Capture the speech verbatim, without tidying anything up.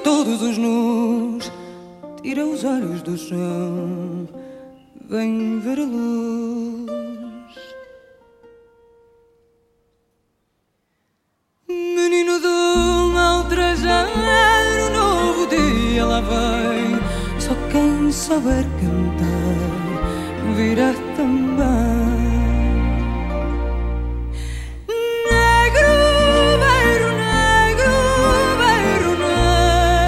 todos os nus, tira os olhos do chão, vem ver a luz. Menino do mal trajar, o novo dia lá vem. Só quem souber cantar virá também.